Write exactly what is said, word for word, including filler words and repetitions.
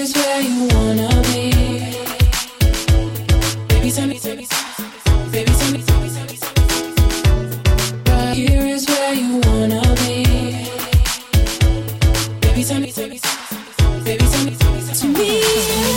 is where you wanna be. Baby, tell me, tell me, baby, tell me, tell me, tell me, tell me. Right here is where you wanna be. Baby, tell me, tell me, baby, tell me, tell me, tell me. To me.